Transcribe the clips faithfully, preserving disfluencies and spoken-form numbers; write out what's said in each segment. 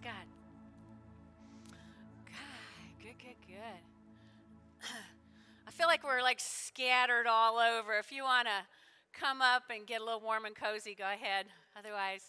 God. God, good, good, good. I feel like we're like scattered all over. If you want to come up and get a little warm and cozy, go ahead. Otherwise,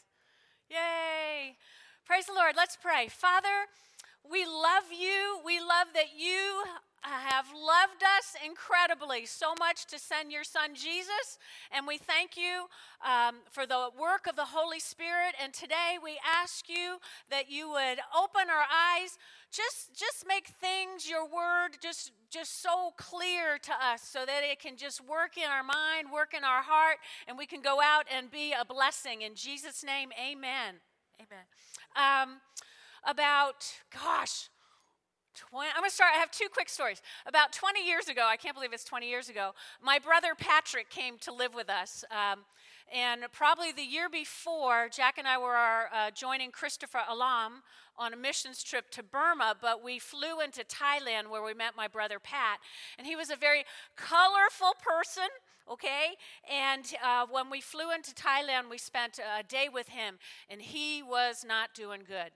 yay. Praise the Lord. Let's pray. Father, we love you. We love that you have loved us incredibly, so much to send your son Jesus. And we thank you um, for the work of the Holy Spirit. And today we ask you that you would open our eyes, just, just make things, your word, just, just so clear to us so that it can just work in our mind, work in our heart, and we can go out and be a blessing. In Jesus' name, amen. Amen. Um, about, gosh, twenty, I'm going to start. I have two quick stories. About twenty years ago, I can't believe it's twenty years ago, my brother Patrick came to live with us. Um, and probably the year before, Jack and I were uh, joining Christopher Alam on a missions trip to Burma, but we flew into Thailand where we met my brother Pat. And he was a very colorful person. Okay, and uh, when we flew into Thailand, we spent a day with him, and he was not doing good.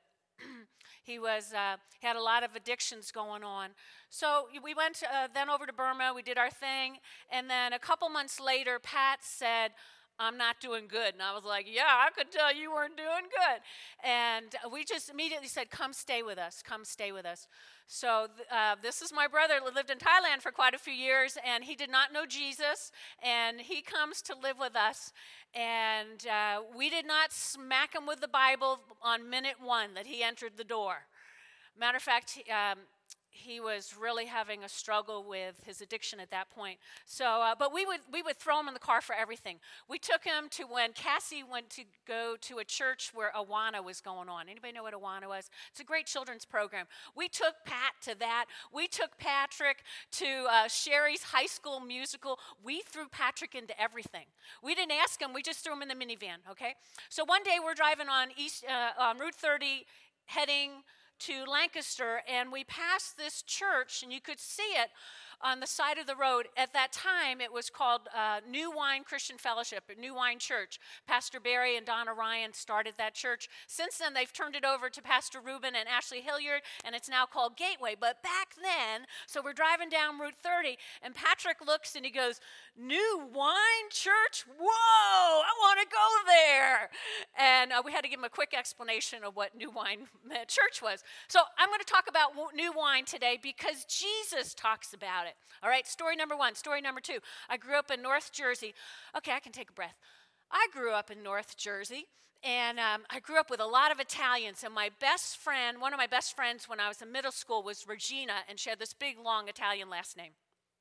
He was uh, he had a lot of addictions going on. So we went uh, then over to Burma. We did our thing, and then a couple months later, Pat said, "I'm not doing good." And I was like, "Yeah, I could tell you weren't doing good." And we just immediately said, "Come stay with us. Come stay with us." So uh, this is my brother who lived in Thailand for quite a few years, and he did not know Jesus, and he comes to live with us. And uh, we did not smack him with the Bible on minute one that he entered the door. Matter of fact, um, he was really having a struggle with his addiction at that point. So, uh, but we would we would throw him in the car for everything. We took him to when Cassie went to go to a church where Awana was going on. Anybody know what Awana was? It's a great children's program. We took Pat to that. We took Patrick to uh, Sherry's high school musical. We threw Patrick into everything. We didn't ask him. We just threw him in the minivan, okay? So one day we're driving on East uh, on Route thirty heading to Lancaster, and we passed this church, and you could see it on the side of the road. At that time, it was called uh, New Wine Christian Fellowship, New Wine Church. Pastor Barry and Donna Ryan started that church. Since then, they've turned it over to Pastor Reuben and Ashley Hilliard, and it's now called Gateway. But back then, so we're driving down Route thirty, and Patrick looks and he goes, "New Wine Church? Whoa, I want to go there." And uh, we had to give him a quick explanation of what New Wine Church was. So I'm going to talk about New Wine today because Jesus talks about it. All right, story number one. Story number two. I grew up in North Jersey. Okay, I can take a breath. I grew up in North Jersey, and um, I grew up with a lot of Italians. And my best friend, one of my best friends when I was in middle school was Regina, and she had this big, long Italian last name.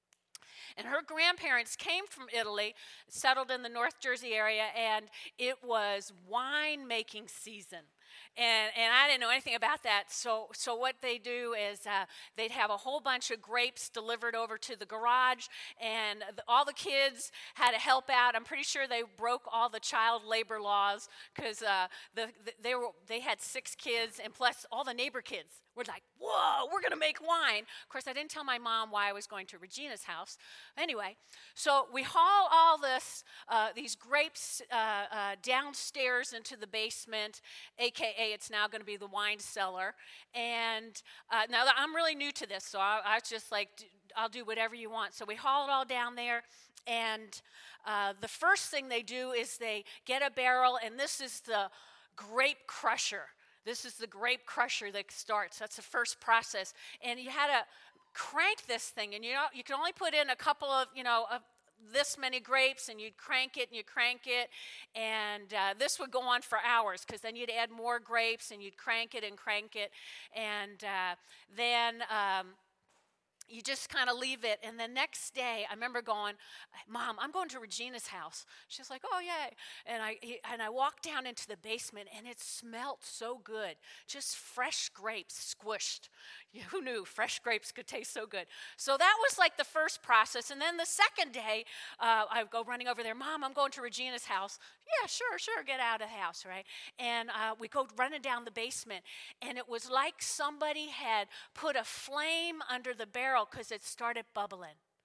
And her grandparents came from Italy, settled in the North Jersey area, and it was wine-making season. And and I didn't know anything about that, so so what they do is uh, they'd have a whole bunch of grapes delivered over to the garage, and the, all the kids had to help out. I'm pretty sure they broke all the child labor laws because uh, the, the, they were they had six kids, and plus all the neighbor kids were like, "Whoa, we're going to make wine." Of course, I didn't tell my mom why I was going to Regina's house. Anyway, so we haul all this uh, these grapes uh, uh, downstairs into the basement, a k a it's now going to be the wine cellar. And uh, now that I'm really new to this, so I, I was just like, I'll do whatever you want. So we haul it all down there, and uh, the first thing they do is they get a barrel, and this is the grape crusher. This is the grape crusher that starts. That's the first process. And you had to crank this thing, and you know you can only put in a couple of, you know, a, this many grapes, and you'd crank it and you'd crank it, and uh, this would go on for hours because then you'd add more grapes and you'd crank it and crank it, and uh, then um, you just kind of leave it. And the next day, I remember going, "Mom, I'm going to Regina's house." She's like, "Oh, yay." And I and I walked down into the basement, and it smelled so good. Just fresh grapes squished. Who knew fresh grapes could taste so good? So that was like the first process. And then the second day, uh, I go running over there. "Mom, I'm going to Regina's house." "Yeah, sure, sure, get out of the house," right? And uh, we go running down the basement, and it was like somebody had put a flame under the barrel because it started bubbling.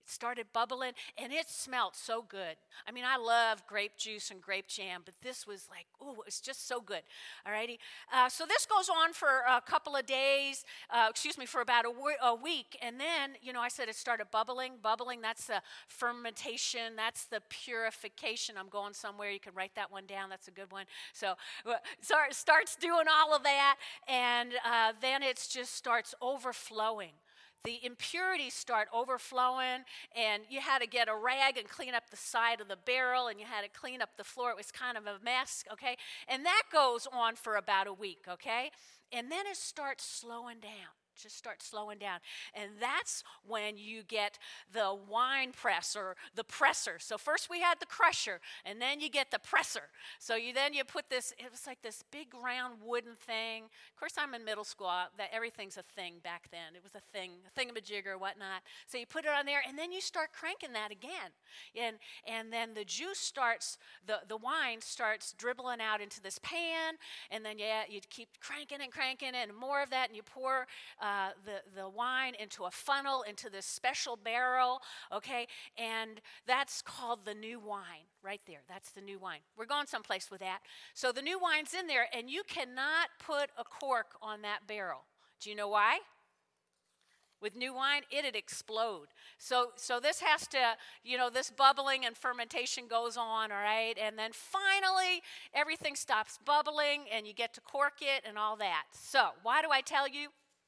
It started bubbling, and it smelled so good. I mean, I love grape juice and grape jam, but this was like, ooh, it was just so good. All righty. Uh, so this goes on for a couple of days, uh, excuse me, for about a, w- a week. And then, you know, I said it started bubbling. Bubbling, that's the fermentation. That's the purification. I'm going somewhere. You can write that one down. That's a good one. So, so it starts doing all of that, and uh, then it just starts overflowing. The impurities start overflowing, and you had to get a rag and clean up the side of the barrel, and you had to clean up the floor. It was kind of a mess, okay? And that goes on for about a week, okay? And then it starts slowing down. Just start slowing down. And that's when you get the wine press or the presser. So first we had the crusher, and then you get the presser. So you then you put this, it was like this big round wooden thing. Of course, I'm in middle school. That everything's a thing back then. It was a thing, a thingamajigger or whatnot. So you put it on there, and then you start cranking that again. And and then the juice starts, the, the wine starts dribbling out into this pan, and then yeah, you keep cranking and cranking and more of that, and you pour Uh, the, the wine into a funnel, into this special barrel, okay? And that's called the new wine right there. That's the new wine. We're going someplace with that. So the new wine's in there, and you cannot put a cork on that barrel. Do you know why? With new wine, it'd explode. So so this has to, you know, this bubbling and fermentation goes on, all right? And then finally, everything stops bubbling, and you get to cork it and all that. So why do I tell you?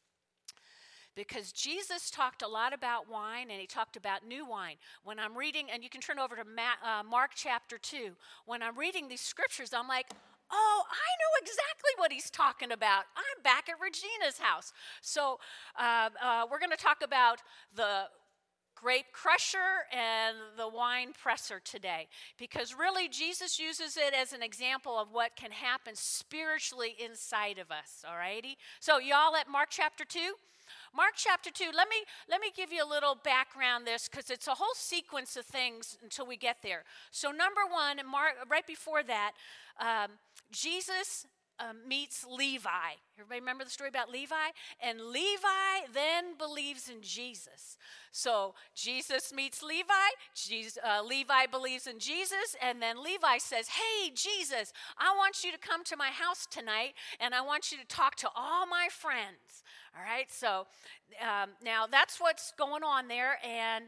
Because Jesus talked a lot about wine, and he talked about new wine. When I'm reading, and you can turn over to Ma- uh, Mark chapter two. When I'm reading these scriptures, I'm like, oh, I know exactly what he's talking about. I'm back at Regina's house. So uh, uh, we're going to talk about the grape crusher and the wine presser today, because really Jesus uses it as an example of what can happen spiritually inside of us, all righty? So y'all at Mark chapter two? Mark chapter two, let me let me give you a little background this, because it's a whole sequence of things until we get there. So number one, Mark, right before that, um, Jesus um, meets Levi. Everybody remember the story about Levi? And Levi then believes in Jesus. So Jesus meets Levi, Jesus, uh, Levi believes in Jesus, and then Levi says, hey, Jesus, I want you to come to my house tonight, and I want you to talk to all my friends. All right, so um, now that's what's going on there, and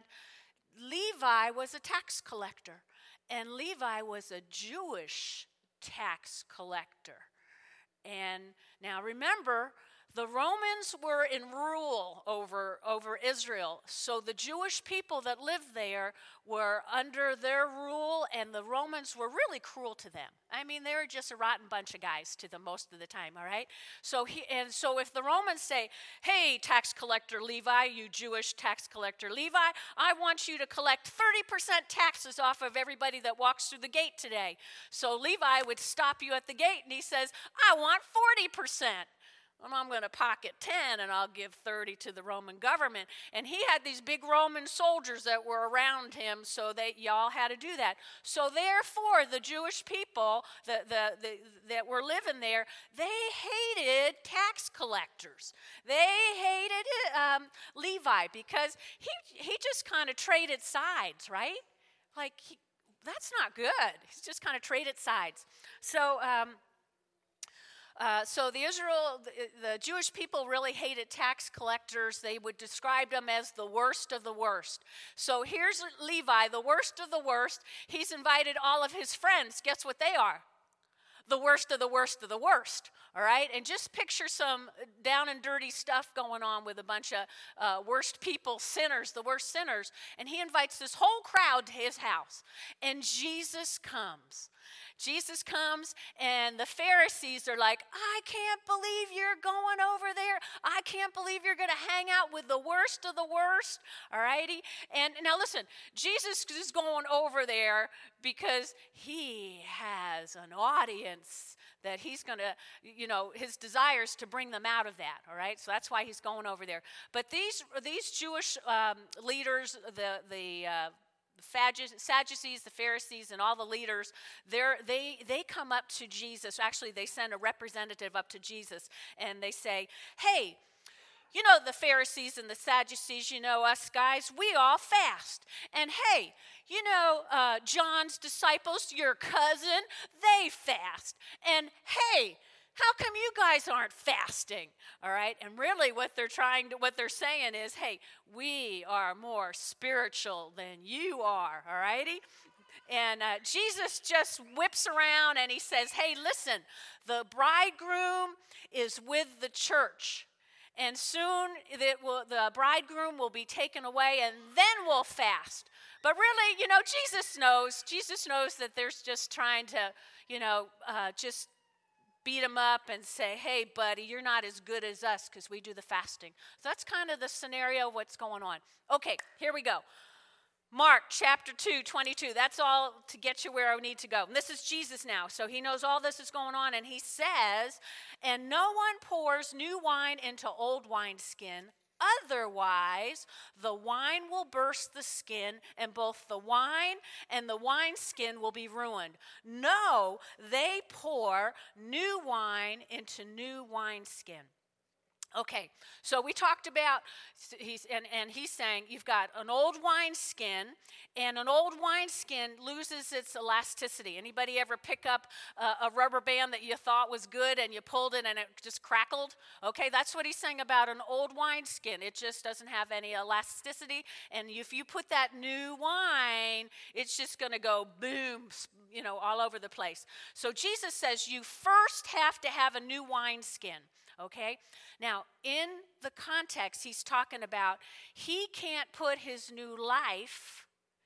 Levi was a tax collector, and Levi was a Jewish tax collector. And now remember, the Romans were in rule over, over Israel, so the Jewish people that lived there were under their rule, and the Romans were really cruel to them. I mean, they were just a rotten bunch of guys to them most of the time, all right? So he, and so if the Romans say, hey, tax collector Levi, you Jewish tax collector Levi, I want you to collect thirty percent taxes off of everybody that walks through the gate today. So Levi would stop you at the gate, and he says, I want forty percent. Well, I'm going to pocket ten, and I'll give thirty to the Roman government. And he had these big Roman soldiers that were around him, so they y'all had to do that. So therefore, the Jewish people the, the, the, that were living there, they hated tax collectors. They hated um, Levi because he, he just kind of traded sides, right? Like, he, that's not good. He's just kind of traded sides. So... Um, Uh, so the Israel, the, the Jewish people really hated tax collectors. They would describe them as the worst of the worst. So here's Levi, the worst of the worst. He's invited all of his friends. Guess what they are? The worst of the worst of the worst, all right? And just picture some down and dirty stuff going on with a bunch of uh, worst people, sinners, the worst sinners. And he invites this whole crowd to his house. And Jesus comes. Jesus comes, and the Pharisees are like, I can't believe you're going over there. I can't believe you're going to hang out with the worst of the worst, all righty? And now listen, Jesus is going over there because he has an audience that he's going to, you know, his desire is to bring them out of that, all right? So that's why he's going over there. But these these Jewish um, leaders, the the uh, Sadducees, the Pharisees, and all the leaders, they they come up to Jesus. Actually, they send a representative up to Jesus, and they say, hey, you know the Pharisees and the Sadducees, you know us guys, we all fast. And hey, you know uh, John's disciples, your cousin, they fast. And hey, how come you guys aren't fasting? All right, and really what they're trying to, what they're saying is, hey, we are more spiritual than you are, all righty? And uh, Jesus just whips around and he says, hey, listen, the bridegroom is with the church. And soon it will, the bridegroom will be taken away and then we'll fast. But really, you know, Jesus knows, Jesus knows that there's just trying to, you know, uh, just beat him up and say, hey, buddy, you're not as good as us because we do the fasting. So that's kind of the scenario of what's going on. Okay, here we go. Mark chapter two, twenty-two. That's all to get you where I need to go. And this is Jesus now. So he knows all this is going on. And he says, and no one pours new wine into old wineskin. Otherwise, the wine will burst the skin, and both the wine and the wineskin will be ruined. No, they pour new wine into new wineskin. Okay, so we talked about, he's, and, and he's saying you've got an old wineskin, and an old wineskin loses its elasticity. Anybody ever pick up a, a rubber band that you thought was good and you pulled it and it just crackled? Okay, that's what he's saying about an old wineskin. It just doesn't have any elasticity, and if you put that new wine, it's just going to go boom, you know, all over the place. So Jesus says you first have to have a new wineskin. Okay, now in the context, he's talking about he can't put his new life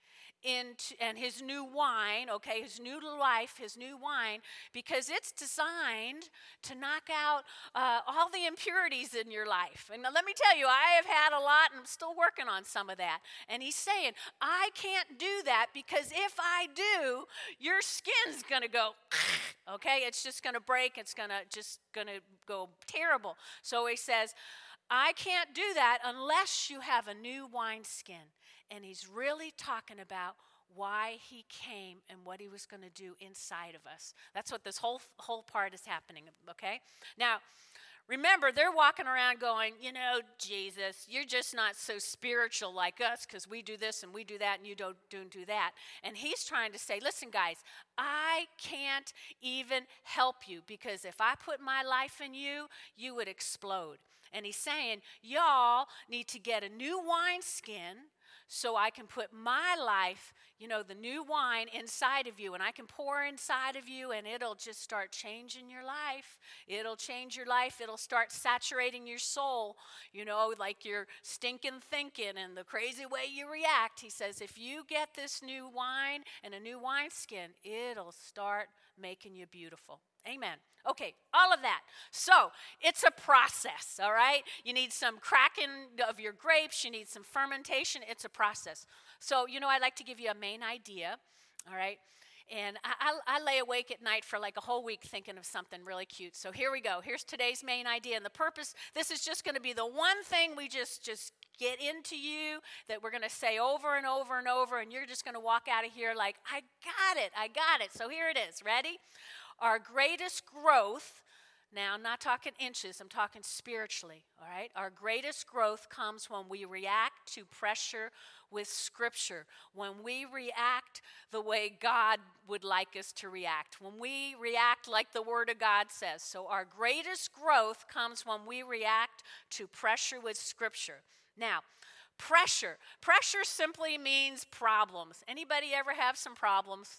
into, and his new wine, okay, his new life, his new wine, because it's designed to knock out uh, all the impurities in your life. And let me tell you, I have had a lot and I'm still working on some of that. And he's saying, I can't do that because if I do, your skin's going to go, okay, it's just going to break. It's going to just going to go terrible. So he says, I can't do that unless you have a new wineskin. And he's really talking about why he came and what he was going to do inside of us. That's what this whole whole part is happening, okay? Now, remember, they're walking around going, you know, Jesus, you're just not so spiritual like us because we do this and we do that and you don't, don't do that. And he's trying to say, listen, guys, I can't even help you because if I put my life in you, you would explode. And he's saying, y'all need to get a new wineskin so I can put my life, you know, the new wine inside of you, and I can pour inside of you, and it'll just start changing your life. It'll change your life. It'll start saturating your soul, you know, like your stinking thinking and the crazy way you react. He says, if you get this new wine and a new wineskin, it'll start making you beautiful. Amen. Okay, all of that. So, it's a process, all right? You need some cracking of your grapes. You need some fermentation. It's a process. So, you know, I'd like to give you a main idea, all right? And I, I, I lay awake at night for like a whole week thinking of something really cute. So here we go. Here's today's main idea. And the purpose, this is just going to be the one thing we just, just get into you that we're going to say over and over and over. And you're just going to walk out of here like, I got it. I got it. So here it is. Ready? Our greatest growth, now I'm not talking inches, I'm talking spiritually, all right? Our greatest growth comes when we react to pressure with Scripture, when we react the way God would like us to react, when we react like the Word of God says. So our greatest growth comes when we react to pressure with Scripture. Now, pressure. Pressure simply means problems. Anybody ever have some problems?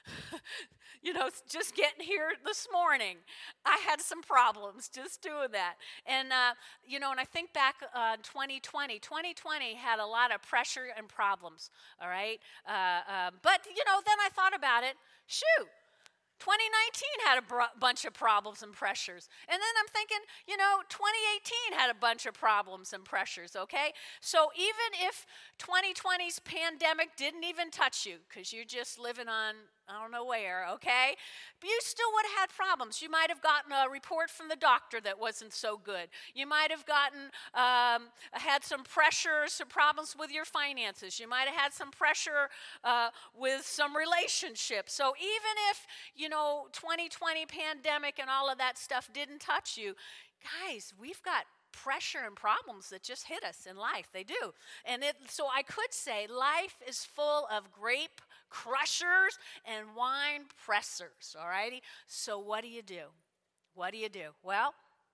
You know, just getting here this morning, I had some problems just doing that. And, uh, you know, and I think back uh, twenty twenty, twenty twenty had a lot of pressure and problems, all right? Uh, um, but, you know, then I thought about it. Shoot. twenty nineteen had a br- bunch of problems and pressures. And then I'm thinking, you know, twenty eighteen had a bunch of problems and pressures, okay? So even if twenty twenty's pandemic didn't even touch you, because you're just living on, I don't know where, okay? But you still would have had problems. You might have gotten a report from the doctor that wasn't so good. You might have gotten, um, had some pressure, some problems with your finances. You might have had some pressure uh, with some relationships. So even if, you know, twenty twenty pandemic and all of that stuff didn't touch you, guys, we've got pressure and problems that just hit us in life. They do. And it, so I could say life is full of grape crushers and wine pressers, all righty? So what do you do? What do you do? Well,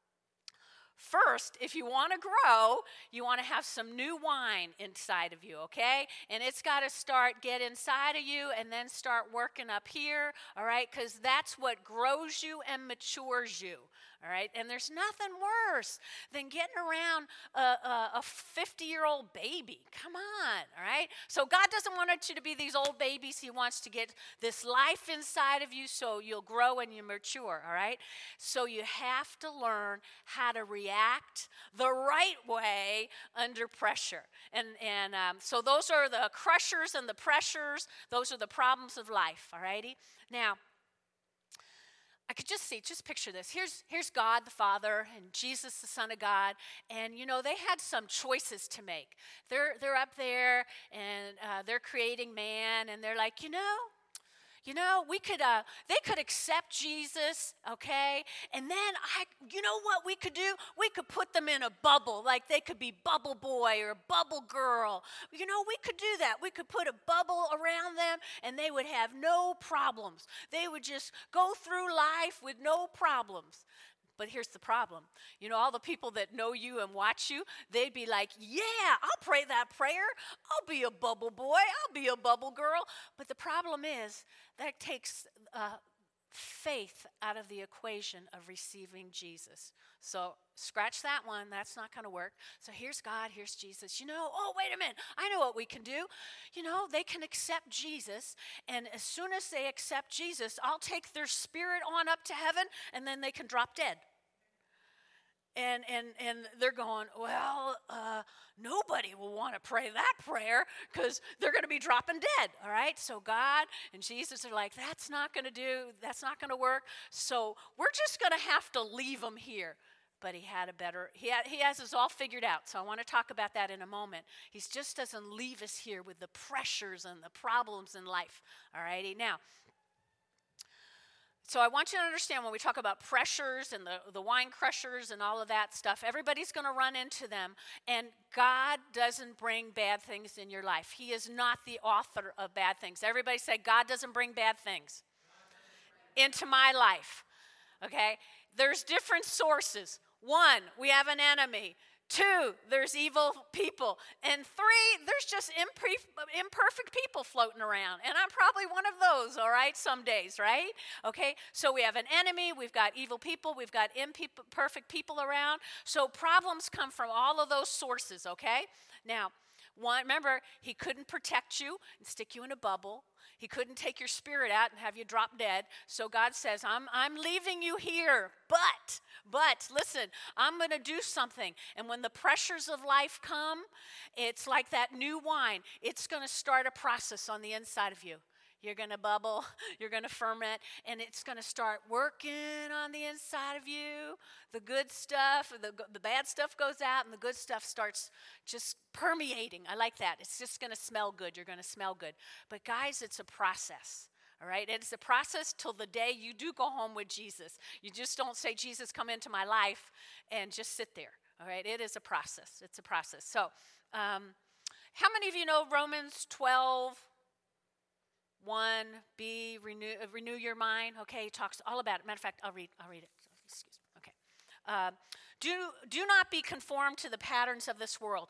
first, if you want to grow, you want to have some new wine inside of you, okay? And it's got to start, get inside of you and then start working up here, all right? Because that's what grows you and matures you, all right? And there's nothing worse than getting around a fifty-year-old baby. Come on, all right? So God doesn't want you to be these old babies. He wants to get this life inside of you so you'll grow and you mature, all right? So you have to learn how to react the right way under pressure. And, and um, so those are the crushers and the pressures. Those are the problems of life, all righty? Now, I could just see, just picture this. Here's, here's God the Father and Jesus the Son of God, and you know they had some choices to make. They're they're up there and uh, they're creating man, and they're like, you know, you know, we could uh, they could accept Jesus, okay, and then I, you know what we could do? We could put them in a bubble, like they could be bubble boy or bubble girl. You know, we could do that. We could put a bubble around them, and they would have no problems. They would just go through life with no problems. But here's the problem. You know, all the people that know you and watch you, they'd be like, yeah, I'll pray that prayer. I'll be a bubble boy. I'll be a bubble girl. But the problem is that takes uh, faith out of the equation of receiving Jesus. So scratch that one. That's not going to work. So here's God. Here's Jesus. You know, oh, wait a minute. I know what we can do. You know, they can accept Jesus. And as soon as they accept Jesus, I'll take their spirit on up to heaven, and then they can drop dead. And and and they're going, well, uh, nobody will want to pray that prayer because they're going to be dropping dead, all right? So God and Jesus are like, that's not going to do, that's not going to work. So we're just going to have to leave them here. But he had a better, he, had, he has us all figured out. So I want to talk about that in a moment. He just doesn't leave us here with the pressures and the problems in life, all righty? Now, so I want you to understand when we talk about pressures and the, the wine crushers and all of that stuff, everybody's going to run into them. And God doesn't bring bad things in your life. He is not the author of bad things. Everybody say, God doesn't bring bad things into my life. Okay? There's different sources. One, we have an enemy. Two, there's evil people. And three, there's just imperfect people floating around. And I'm probably one of those, all right, some days, right? Okay, so we have an enemy, we've got evil people, we've got imperfect people around. So problems come from all of those sources, okay? Now, one, remember, he couldn't protect you and stick you in a bubble. He couldn't take your spirit out and have you drop dead. So God says, I'm, I'm leaving you here, but, but, listen, I'm going to do something. And when the pressures of life come, it's like that new wine. It's going to start a process on the inside of you. You're going to bubble, you're going to ferment, and it's going to start working on the inside of you. The good stuff, the, the bad stuff goes out, and the good stuff starts just permeating. I like that. It's just going to smell good. You're going to smell good. But guys, it's a process. All right, it's a process till the day you do go home with Jesus. You just don't say, Jesus, come into my life, and just sit there. All right, it is a process. It's a process. So, um, how many of you know Romans twelve? One, B, renew, uh, renew your mind. Okay, he talks all about it. Matter of fact, I'll read. I'll read it. Excuse me. Okay. Uh, do do not be conformed to the patterns of this world.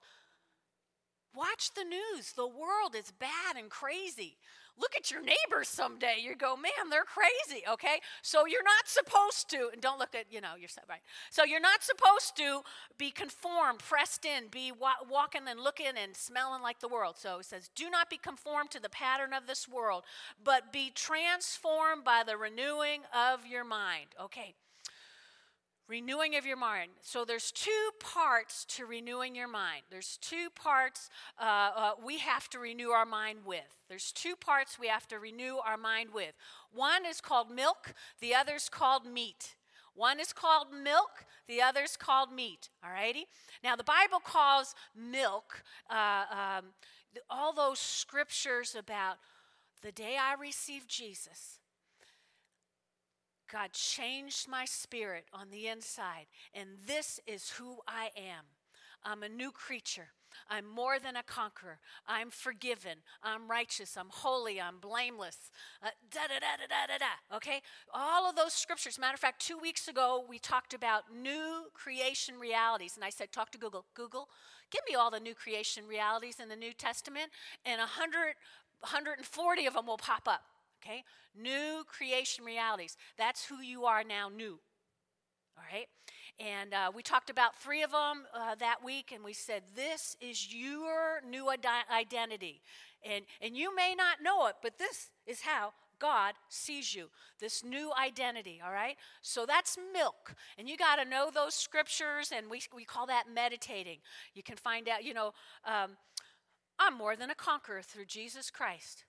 Watch the news. The world is bad and crazy. Look at your neighbors someday. You go, man, they're crazy, okay? So you're not supposed to, and don't look at, you know, yourself, right? So you're not supposed to be conformed, pressed in, be wa- walking and looking and smelling like the world. So it says, do not be conformed to the pattern of this world, but be transformed by the renewing of your mind. Okay. Renewing of your mind. So there's two parts to renewing your mind. There's two parts uh, uh, we have to renew our mind with. There's two parts we have to renew our mind with. One is called milk. The other is called meat. One is called milk. The other is called meat. All righty? Now, the Bible calls milk, uh, um, all those scriptures about the day I received Jesus. God changed my spirit on the inside, and this is who I am. I'm a new creature. I'm more than a conqueror. I'm forgiven. I'm righteous. I'm holy. I'm blameless. Uh, da da da da da da da. Okay? All of those scriptures. Matter of fact, two weeks ago, we talked about new creation realities. And I said, talk to Google. Google, give me all the new creation realities in the New Testament, and one hundred, one hundred forty of them will pop up. Okay? New creation realities. That's who you are now, new. All right? And uh, we talked about three of them uh, that week, and we said, this is your new ide- identity. And, and you may not know it, but this is how God sees you, this new identity, all right? So that's milk. And you got to know those scriptures, and we, we call that meditating. You can find out, you know, um, I'm more than a conqueror through Jesus Christ.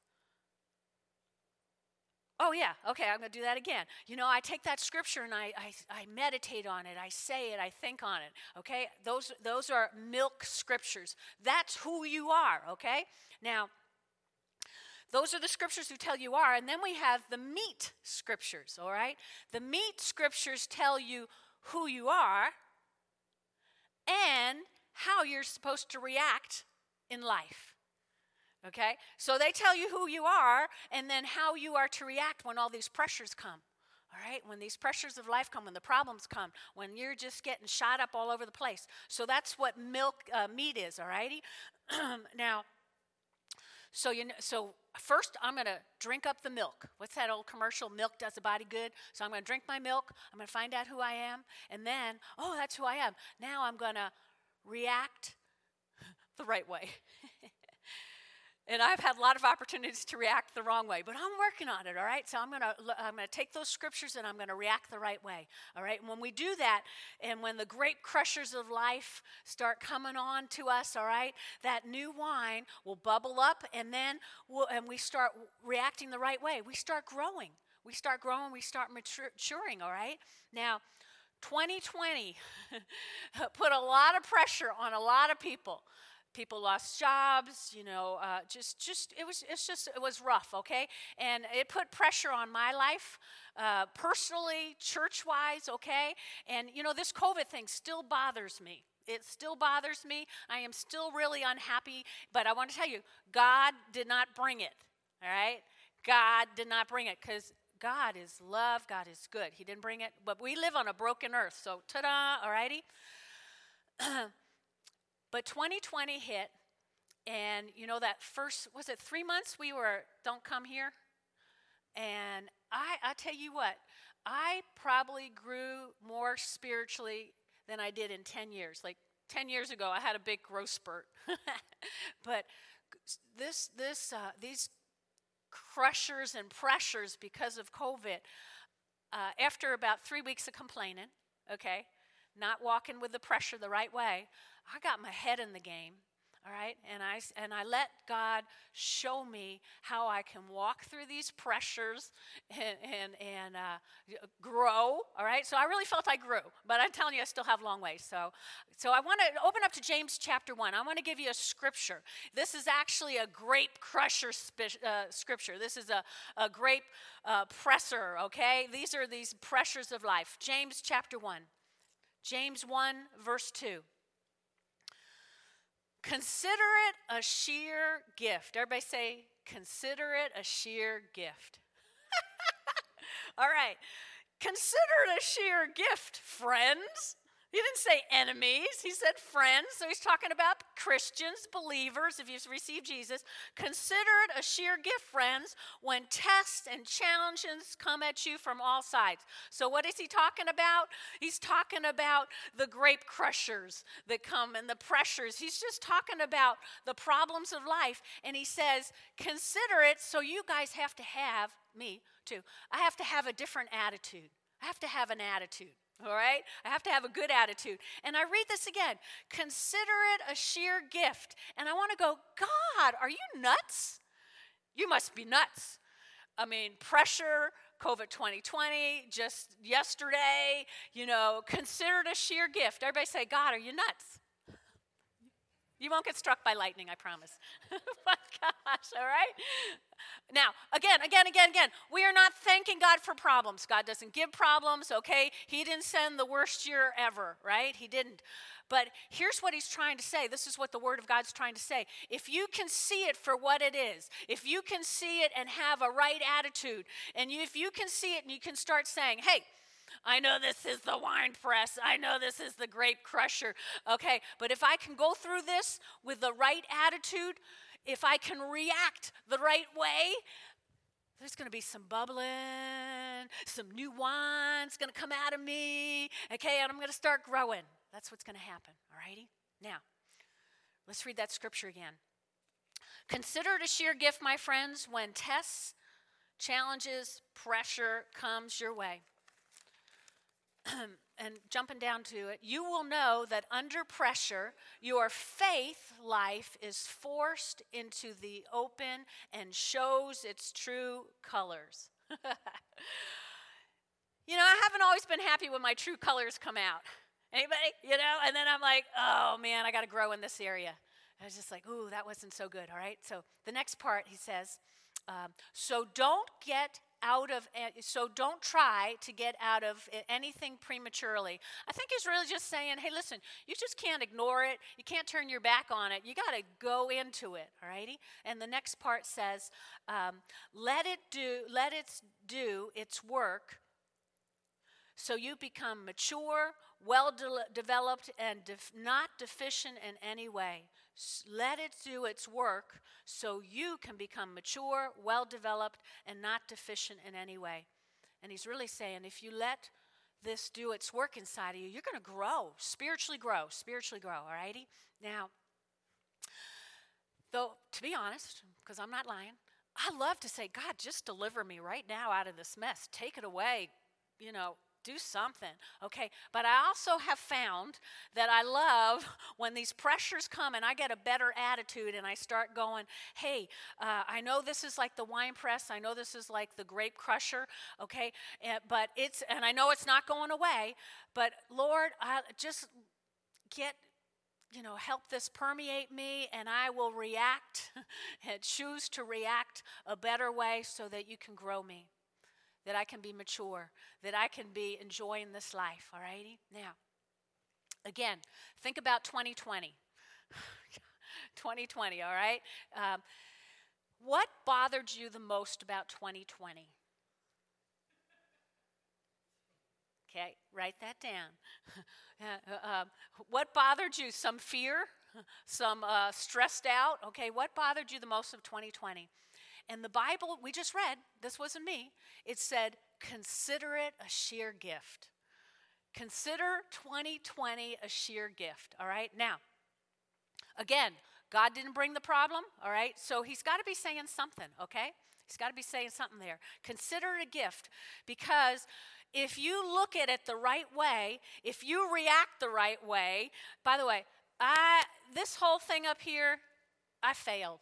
Oh, yeah, okay, I'm going to do that again. You know, I take that scripture and I, I, I meditate on it. I say it. I think on it, okay? Those, those are milk scriptures. That's who you are, okay? Now, those are the scriptures who tell you are. And then we have the meat scriptures, all right? The meat scriptures tell you who you are and how you're supposed to react in life. Okay, so they tell you who you are and then how you are to react when all these pressures come. All right, when these pressures of life come, when the problems come, when you're just getting shot up all over the place. So that's what milk uh, meat is. All righty. Now, so you know, so first I'm going to drink up the milk. What's that old commercial? Milk does the body good. So I'm going to drink my milk. I'm going to find out who I am, and then oh, that's who I am. Now I'm going to react the right way. And I've had a lot of opportunities to react the wrong way, but I'm working on it, all right? So I'm going to I'm going to take those scriptures and I'm going to react the right way, all right? And when we do that, and when the great crushers of life start coming on to us, all right, that new wine will bubble up, and then we'll, and we start reacting the right way. We start growing. We start growing. We start maturing, all right? Now, twenty twenty put a lot of pressure on a lot of people. People lost jobs, you know, uh, just, just, it was, it's just, it was rough, okay? And it put pressure on my life, uh, personally, church-wise, okay? And, you know, this COVID thing still bothers me. It still bothers me. I am still really unhappy, but I want to tell you, God did not bring it, all right? God did not bring it, because God is love, God is good. He didn't bring it, but we live on a broken earth, so ta-da, all righty? But twenty twenty hit, and you know that first, was it three months we were, don't come here? And I, I tell you what, I probably grew more spiritually than I did in ten years. Like ten years ago, I had a big growth spurt. But this, this, uh, these crushers and pressures because of COVID, uh, after about three weeks of complaining, okay, not walking with the pressure the right way, I got my head in the game, all right? And I, and I let God show me how I can walk through these pressures and, and, and uh, grow, all right? So I really felt I grew, but I'm telling you, I still have a long ways. So, so I want to open up to James chapter one. I want to give you a scripture. This is actually a grape crusher spi- uh, scripture. This is a, a grape uh, presser, okay? These are these pressures of life. James chapter one. James one, verse two. Consider it a sheer gift. Everybody say, consider it a sheer gift. All right. Consider it a sheer gift, friends. He didn't say enemies. He said friends. So he's talking about Christians, believers, if you've received Jesus. Consider it a sheer gift, friends, when tests and challenges come at you from all sides. So what is he talking about? He's talking about the grape crushers that come and the pressures. He's just talking about the problems of life. And he says, consider it, so you guys have to have, me too, I have to have a different attitude. I have to have an attitude. All right? I have to have a good attitude. And I read this again. Consider it a sheer gift. And I want to go, God, are you nuts? You must be nuts. I mean, pressure, COVID twenty twenty, just yesterday, you know, consider it a sheer gift. Everybody say, God, are you nuts? You won't get struck by lightning, I promise. My gosh, all right? Now, again, again, again, again, we are not thanking God for problems. God doesn't give problems, okay? He didn't send the worst year ever, right? He didn't. But here's what he's trying to say. This is what the Word of God's trying to say. If you can see it for what it is, if you can see it and have a right attitude, and you, if you can see it and you can start saying, hey, I know this is the wine press. I know this is the grape crusher. Okay, but if I can go through this with the right attitude, if I can react the right way, there's going to be some bubbling, some new wine's going to come out of me. Okay, and I'm going to start growing. That's what's going to happen, all righty? Now, let's read that scripture again. Consider it a sheer gift, my friends, when tests, challenges, pressure comes your way. And jumping down to it, you will know that under pressure, your faith life is forced into the open and shows its true colors. You know, I haven't always been happy when my true colors come out. Anybody? You know, and then I'm like, oh man, I got to grow in this area. I was just like, ooh, that wasn't so good, all right? So the next part, he says, um, so don't get out of, so don't try to get out of anything prematurely. I think he's really just saying, hey, listen, you just can't ignore it. You can't turn your back on it. You got to go into it, all righty? And the next part says, um, let it do, let it do its work so you become mature, well de- developed, and def- not deficient in any way. S- let it do its work so you can become mature, well developed, and not deficient in any way. And he's really saying, if you let this do its work inside of you, you're going to grow, spiritually grow, spiritually grow, all righty? Now, though, to be honest, because I'm not lying, I love to say, God, just deliver me right now out of this mess. Take it away, you know. Do something, okay? But I also have found that I love when these pressures come and I get a better attitude and I start going, hey, uh, I know this is like the wine press. I know this is like the grape crusher, okay? And, but it's, and I know it's not going away, but Lord, I just get, you know, help this permeate me and I will react and choose to react a better way so that you can grow me. That I can be mature, that I can be enjoying this life, all righty? Now, again, think about twenty twenty. twenty twenty, all right? Um, what bothered you the most about twenty twenty? Okay, write that down. uh, uh, what bothered you? Some fear? Some uh, stressed out? Okay, what bothered you the most of twenty twenty? And the Bible we just read, this wasn't me, it said, consider it a sheer gift. Consider twenty twenty a sheer gift, all right? Now, again, God didn't bring the problem, all right? So he's got to be saying something, okay? He's got to be saying something there. Consider it a gift because if you look at it the right way, if you react the right way, by the way, I this whole thing up here, I failed.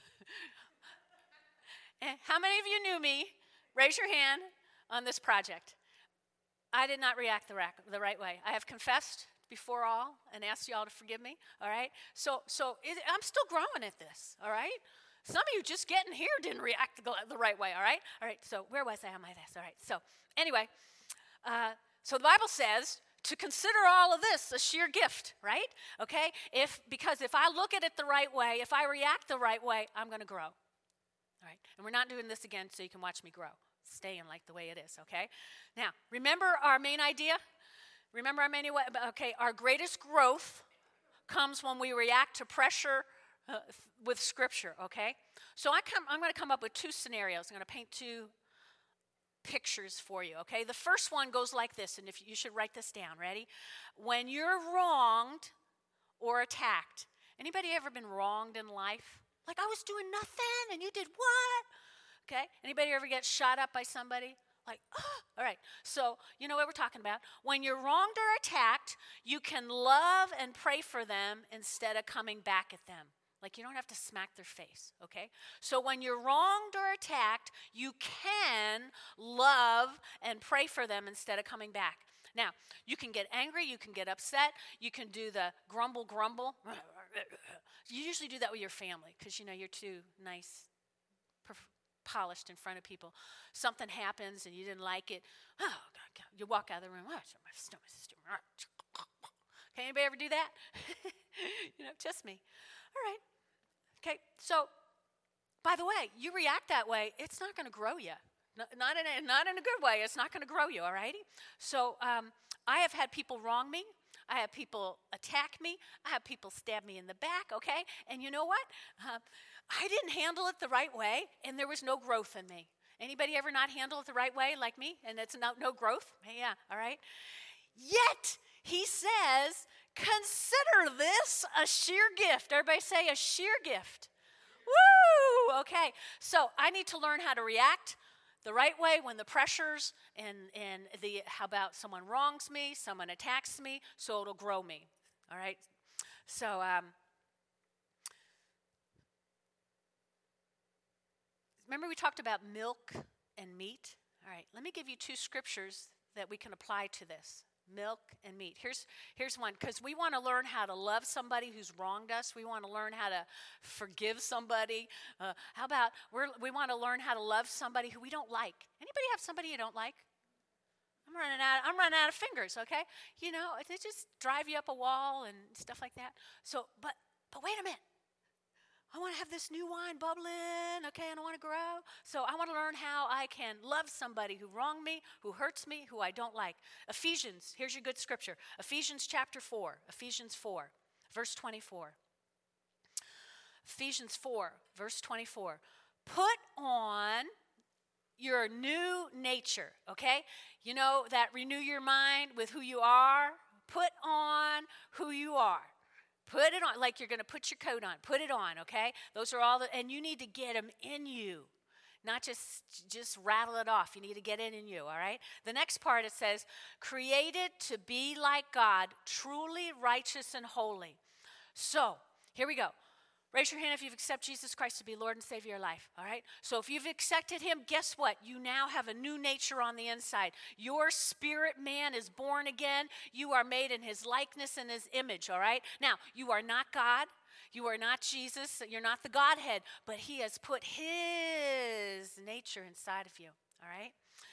How many of you knew me? Raise your hand on this project. I did not react the, rac- the right way. I have confessed before all and asked you all to forgive me, all right? So so it, I'm still growing at this, all right? Some of you just getting here didn't react the, the right way, all right? All right, so where was I on my this? All right, so anyway, uh, so the Bible says to consider all of this a sheer gift, right? Okay? If because if I look at it the right way, if I react the right way, I'm going to grow. All right, and we're not doing this again so you can watch me grow. Staying like the way it is, okay? Now, remember our main idea? Remember our main idea? Okay, our greatest growth comes when we react to pressure uh, with Scripture, okay? So I come, I'm going to come up with two scenarios. I'm going to paint two pictures for you, okay? The first one goes like this, and if you should write this down. Ready? When you're wronged or attacked. Anybody ever been wronged in life? Like, I was doing nothing, and you did what? Okay? Anybody ever get shot up by somebody? Like, oh, all right. So, you know what we're talking about. When you're wronged or attacked, you can love and pray for them instead of coming back at them. Like, you don't have to smack their face, okay? So when you're wronged or attacked, you can love and pray for them instead of coming back. Now, you can get angry, you can get upset, you can do the grumble, grumble. You usually do that with your family because, you know, you're too nice, perf- polished in front of people. Something happens and you didn't like it. Oh, God, God. You walk out of the room. Oh, my stomach, stomach. Okay, anybody ever do that? You know, just me. All right. Okay, so, by the way, you react that way, it's not going to grow you. Not, not, in a, not in a good way. It's not going to grow you, all righty? So um, I have had people wrong me. I have people attack me. I have people stab me in the back, okay? And you know what? Uh, I didn't handle it the right way, and there was no growth in me. Anybody ever not handle it the right way like me, and it's no, no growth? Yeah, all right? Yet, he says, consider this a sheer gift. Everybody say a sheer gift. Woo! Okay, so I need to learn how to react the right way when the pressures and, and the, how about someone wrongs me, someone attacks me, so it'll grow me. All right? So, um, remember we talked about milk and meat? All right, let me give you two scriptures that we can apply to this. Milk and meat. Here's here's one, because we want to learn how to love somebody who's wronged us. We want to learn how to forgive somebody. Uh, how about we're, we want to learn how to love somebody who we don't like. Anybody have somebody you don't like? I'm running out. I'm running out of fingers. Okay, you know they just drive you up a wall and stuff like that. So, but but wait a minute. I want to have this new wine bubbling, okay, and I want to grow. So I want to learn how I can love somebody who wronged me, who hurts me, who I don't like. Ephesians, here's your good scripture. Ephesians chapter four, Ephesians four, verse twenty-four. Ephesians four, verse twenty-four. Put on your new nature, okay? You know that renew your mind with who you are? Put on who you are. Put it on, like you're going to put your coat on. Put it on, okay? Those are all the, and you need to get them in you. Not just, just rattle it off. You need to get it in you, all right? The next part, it says, created to be like God, truly righteous and holy. So, here we go. Raise your hand if you've accepted Jesus Christ to be Lord and Savior of your life, all right? So if you've accepted him, guess what? You now have a new nature on the inside. Your spirit man is born again. You are made in his likeness and his image, all right? Now, you are not God. You are not Jesus. You're not the Godhead, but he has put his nature inside of you, all right?